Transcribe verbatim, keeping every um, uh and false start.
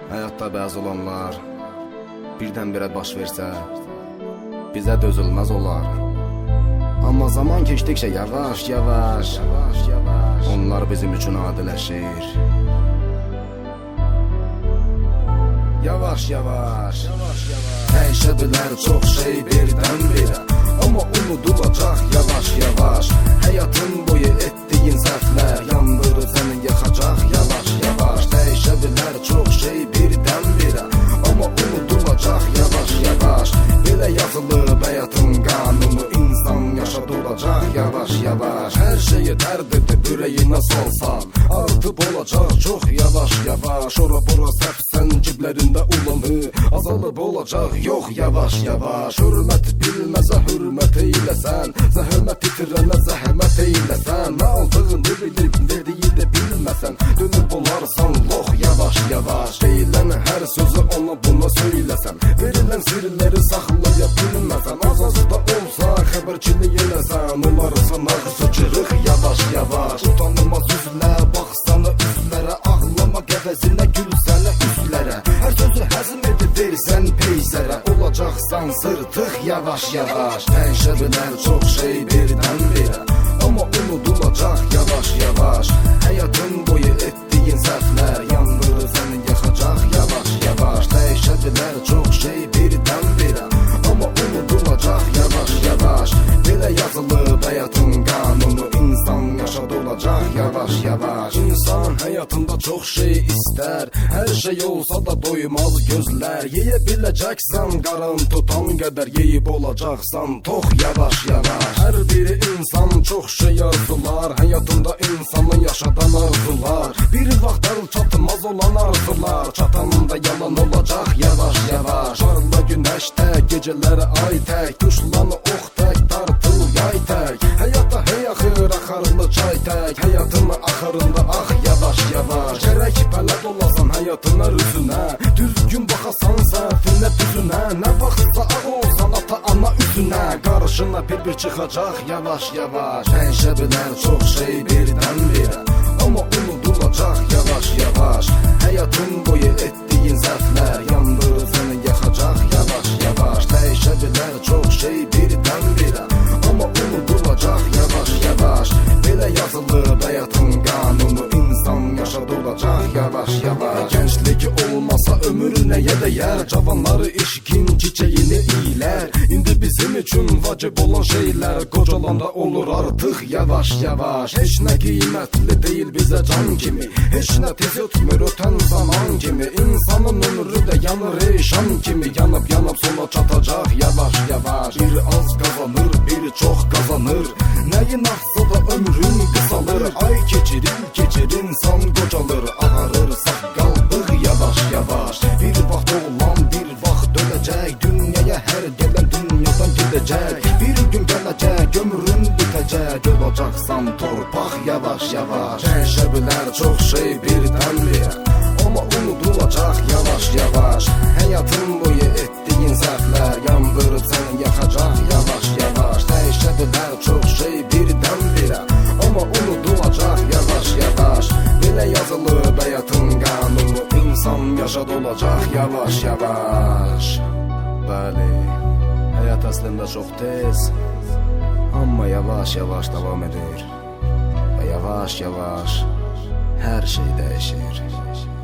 Həyatda bəzi olanlar birdən-birə baş versə, bizə dözülməz olar. Amma zaman keçdikcə yavaş-yavaş onlar bizim üçün adiləşir. Yavaş-yavaş dəyişə bilər çox şey birdən-birə, amma unudulacaq yavaş-yavaş. Həyatın boyu etdiyin səhvlər yandırır səni, yaxacaq yavaş-yavaş. Dəyişə bilər çox şey birdən-birə, amma unudulacaq yavaş-yavaş. Belə yazılıb həyatın qanunu, insan yaşad olacaq yavaş-yavaş. Hər şeyi dərd edib ürəyinə salsan, artıb olacaq çox yavaş-yavaş. Ora-bora səfsən ciblərində ulanı, azalıb olacaq yox yavaş-yavaş. Hürmət bilməzə hürmət eyləsən, zəhmət itirənə zəhmət eyləsən. Nə aldığını bilib dediyi də bilməsən, dönüb olarsan lox yavaş-yavaş. Deyilən hər sözü ona buna söyləsən, verilən sirləri saxlaya bilməsən. Az-az da olsa xəbərçilik eləsən, olarsan ağzı cırıq yavaş-yavaş. Utanılmaz üzlə baxsana üzlərə, ağlama qəvəzinə gülsənə üzlərə. Hər sözü həzm edib versən peysərə, olacaqsan sırtıq yavaş-yavaş. Dəyişə bilər çox şey birdən-birə, amma unudulacaq yavaş-yavaş. Həyatın boyu etdiyin səhvlər yandırır səni, yaxacaq yavaş-yavaş. Dəyişə bilər çox şey birdən-birə, amma unudulacaq yavaş-yavaş. Belə yazılıb həyatın qanunu, insan yaşad olacaq yavaş-yavaş. İnsan həyatında çox şey istər, hər şey olsa da doymaz gözlər. Yeyə biləcəksən qarın tutan qədər, yeyib olacaqsan tox yavaş-yavaş. Hər biri insan çox şey arzular, həyatında insanın yaşadan arzular. Bir vaxtlar çatmaz olan arzular, çatanda yalan olacaq yavaş-yavaş. Parla günəş tək, gecələri ay tək, quşlanı ox tək, tartıl yay tək. Həyatda hey axır axarlı çay tək, həyatın axırında ax yavaş-yavaş. Gərək bələd olasan həyatına rüzünə, düzgün baxasan səhvinə düzünə. Nə vaxtsa ağ olsan ata-ana üzünə, qarşına bir-bir çıxacaq yavaş-yavaş. Dəyişə bilər çox şey birdən-birə, amma unudulacaq yavaş-yavaş. Həyatın boyu etdiyin səhvlər yandırır səni, yaxacaq yavaş-yavaş. Dəyişə bilər çox şey birdən-birə, amma unudulacaq yavaş-yavaş. Belə yazılıb həyatın qanunu, insan yaşad olacaq yavaş-yavaş. Gənclik olmasa ömür nəyə dəyər, cavanları eşqin çiçəyini iylər. İndi bizim üçün vacib olan şeylər qocalanda olur artıq yavaş-yavaş. Heç nə qiymətli deyil bizə can kimi, heç nə tez ötmür ötən zaman kimi. İnsanın ömrü də yanır eşan kimi, yanıb-yanıb sona çatacaq yavaş-yavaş. Bir az qazanır, bir çox qazanır, nəyin axsa da ömrün qısalır. Ay keçirir, keçir insan qocalır, ağarır saqqallıq yavaş-yavaş. Bir vaxt olan bir vaxt dönəcək, dünyaya hər gələn dünyadan gedəcək. Bir gün gələcək, ömrün bitəcək, olacaqsan torpaq yavaş-yavaş. Dəyişə bilər çox şey birdən-birə, amma unudulacaq yavaş-yavaş. Həyatın boyu etdiyin səhvlər yandırıb səni, yaxacaq yavaş-yavaş. Dəyişə bilər çox şey birdən-birə, amma unudulacaq yavaş-yavaş. Belə yazılıb həyatın qanunu, insan yaşad olacaq yavaş-yavaş. Bəli, həyat əslində çox tez, amma yavaş-yavaş davam edir və yavaş-yavaş hər şey dəyişir.